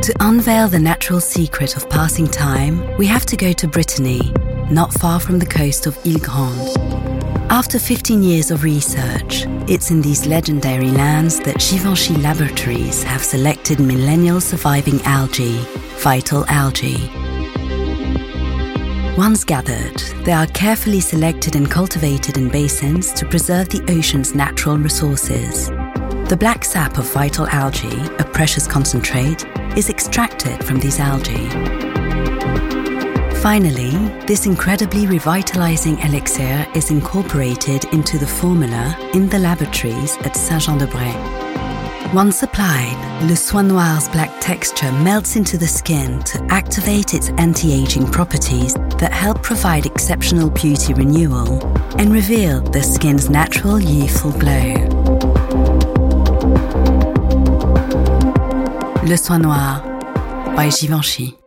To unveil the natural secret of passing time, we have to go to Brittany, not far from the coast of Ile Grande. After 15 years of research, it's in these legendary lands that Givenchy Laboratories have selected millennial surviving algae, vital algae. Once gathered, they are carefully selected and cultivated in basins to preserve the ocean's natural resources. The black sap of vital algae, a precious concentrate, is extracted from these algae. Finally, this incredibly revitalizing elixir is incorporated into the formula in the laboratories at Saint-Jean-de-Bray. Once applied, Le Soin Noir's black texture melts into the skin to activate its anti-aging properties that help provide exceptional beauty renewal and reveal the skin's natural youthful glow. Le Soin Noir by Givenchy.